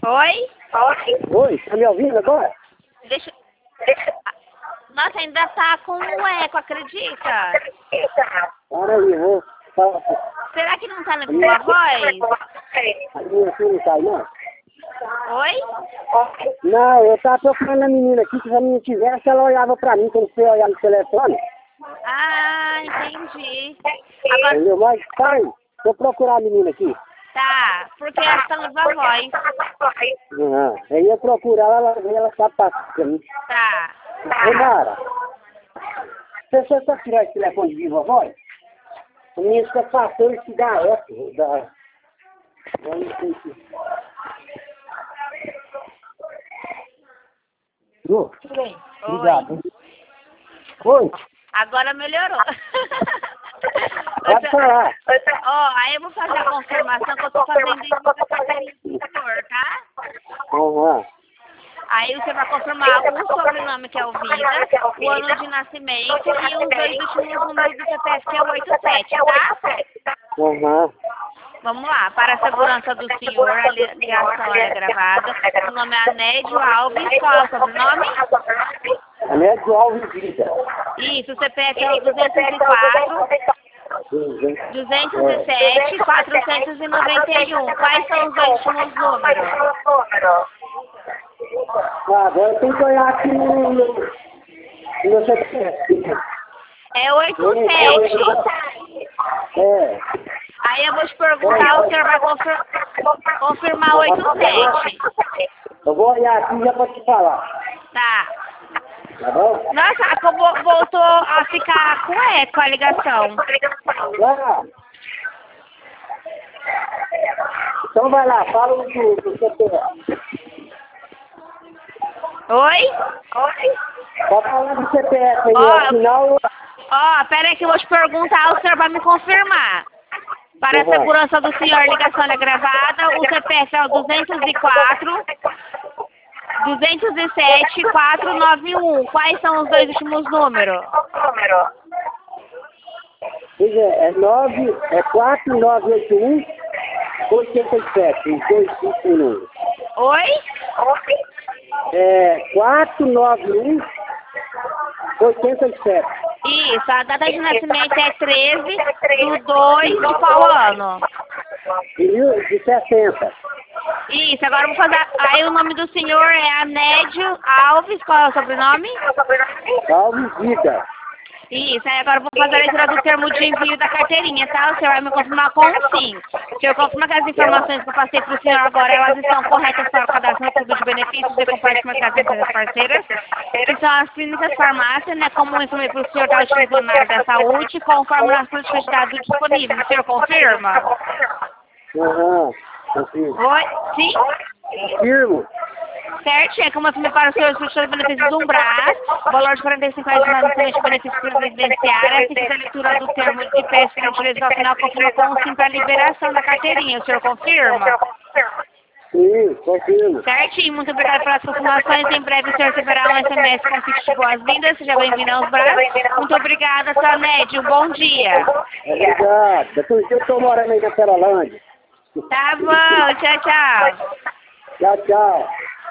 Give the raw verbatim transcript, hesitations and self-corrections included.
Oi? Oi, tá me ouvindo agora? Deixa... Nossa, ainda tá com um eco, acredita? Para aí, vou. Fala. Será que não tá na minha voz? A minha filha não tá aí, não? Oi? Não, eu tava procurando a menina aqui, que se a menina tivesse, ela olhava pra mim quando você olhar no telefone. Ah, entendi. Agora... Entendeu? Mas, pai, vou procurar a menina aqui. Tá, porque ela tá na sua voz. Aham. Aí eu procuro ela, ela, ela tá passando pra mim. Tá. Ô, Mara, se você só tirar esse telefone de viva voz, o menino fica passando esse cigarro da... Eu não sei se... Ô, Oi. obrigado. Oi, Agora melhorou. pode falar. Ó, aí eu vou fazer a confirmação que eu tô fazendo isso com a carteirinha do senhor, tá? Aham. Aí você vai confirmar o sobrenome, que é o Vida, o ano de nascimento e os dois últimos números do C P F, que é o oitenta e sete, tá? Aham. Vamos lá. Para a segurança do senhor, a ligação é gravada. O nome é Anédio Alves. Qual é o sobrenome? Anédio Alves Vida. Isso, o C P F é o duzentos e quatro, duzentos e sete, quatrocentos e noventa e um. Quais são os dois últimos números? Ah, agora eu tenho que olhar aqui no, no, no meu C P F. É oitenta e sete. É. Aí eu vou te perguntar, o senhor vai confir confirmar o oitenta e sete. Eu vou olhar aqui já pra te falar. Tá. Tá bom? Nossa, a co- vo- voltou a ficar com eco a ligação. Lá. Então vai lá, fala o do, do C P F. Oi? Pode falar do C P F aí, Ó, afinal... Ó, pera aí que eu vou te perguntar, o senhor vai me confirmar. Para a Uhum. segurança do senhor, a ligação é gravada. O C P F é o duzentos e quatro, duzentos e sete, quatrocentos e noventa e um. Quais são os dois últimos números? Pois é, é nove, é quatro nove oito um, oitenta e sete, os dois cinco números. Oi? É quatro nove um, oitenta e sete. Isso, a data de nascimento é treze do dois de qual ano? De sessenta. Isso, agora eu vou fazer... Aí o nome do senhor é Anédio Alves, qual é o sobrenome? Alves Vida. Isso, aí agora eu vou fazer a leitura do termo de envio da carteirinha, tá? O senhor vai me confirmar com um sim. O senhor confirma que as informações que eu passei para o senhor agora, elas estão corretas para o cadastro no Clube de Benefícios e compartilhamento das empresas parceiras, que são as clínicas farmácias, né? Como eu informei para o senhor da utilizando na área da saúde, conforme as políticas de dados disponíveis. O senhor confirma? Aham, confirmo. Oi? Sim? Confirmo. Certinho, é como eu informei para o senhor, o senhor de benefícios do Umbras, valor de quarenta e cinco reais de lançamento de benefícios presidenciários, fiz a leitura do termo de peço que utiliza ao final, confirma com um sim para a liberação da carteirinha. O senhor confirma? Sim, confirmo. Certinho, muito obrigada pelas confirmações. Em breve o senhor receberá um S M S com kit de boas-vindas. Seja bem-vindo aos Brás. Muito obrigada, seu Nédio. Bom dia. Obrigado. Depois eu estou morando aí na Perolândia. Tá bom, tchau, tchau. Tchau, tchau.